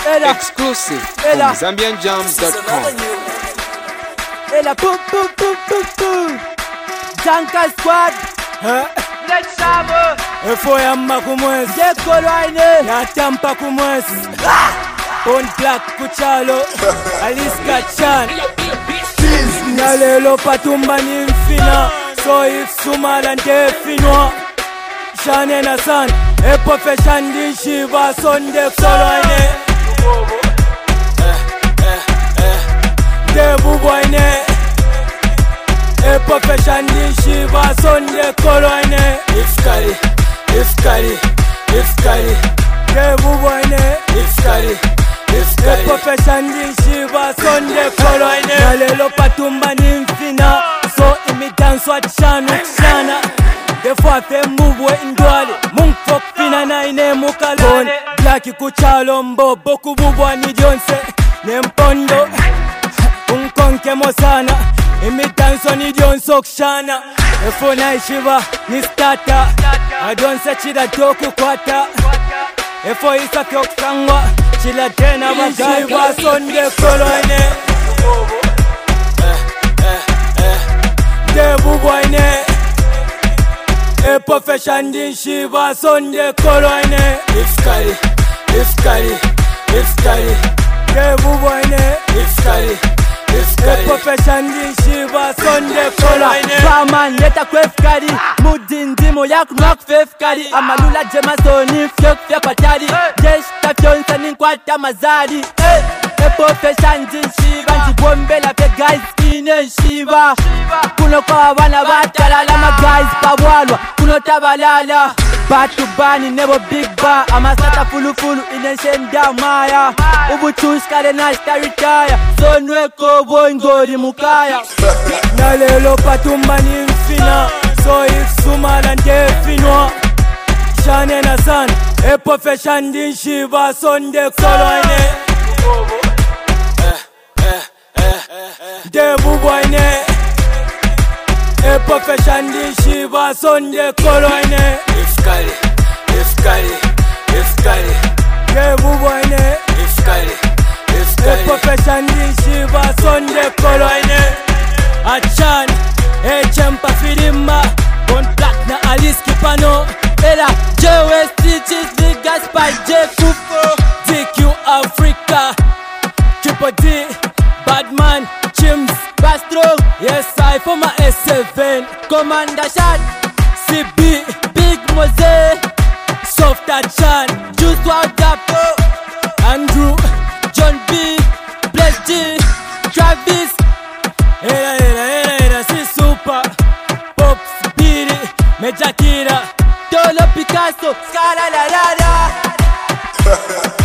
Exclusive from ZambianJams.com. Ela boom boom boom boom boom. Janka squad. Let's have Efoya makumwezi Jekolwane Natampa kumwezi On black kuchalo Aliska chan Nalelo patumba ni mfina So if sumala nte finwa Shane na san Epo feshan di shiva sonde kolwane Debu boyne Epo feshan di shiva sonde kolwane Ifkari Debu boyne Ifkari Epo feshan di shiva sonde kolwane Nalelo patumba ni mfina So imi dance wa chanu chana Defwa fe mubwe indwale Mungfok fina na ine mukalone Blaki kuchalo mbobo kububwa ni jonse Nempondo Unkonke mosana Imi danso ni jonso kshana Efo na ishiva ni stata Adonse chida toku kwata Efo isa kyok sangwa Chila tena wagai sonde kolone Debu boyne Epo feshan din shiva sonde kolone Ifkari Debu boyne Ifkari Epo feshan din shiva sonde kolone Baman leta kwefkari Mudindimo yak nwak fefkari Amalula jema soni fyok fya patari Jesh tafyonsa ninkwata mazari Epo feshan din shiva Njibombe la fe guys ine shiva Kuno kwa wana batalala ma guys pawalwa Kuno tabalala Batu bani nebo big bar Amasata fulu ine shenda maya Ubuchush kare nashta retire Sonweko boingori mukaya Nalelo patumba ni mfina So if sumala nte finwa Shane na san Epo feshan din shiva sonde kolone Debu boyne Epo feshan din shiva sonde kolone Ifkari Debu boyne Epo feshan din shiva sonde kolone Achan Echempa firima Bon black na Aliski pano Ela J.O.S. teaches Big Gas by J. Fufo DQ Africa Triple D Badman Chims Bastro Yes I for my S7 Commander Shad CB Big Mose Soft Achan Juice Wadapo Andrew John B Bless G Travis Era si super Pops Biri Mejakira Dolo Picasso Skala la la la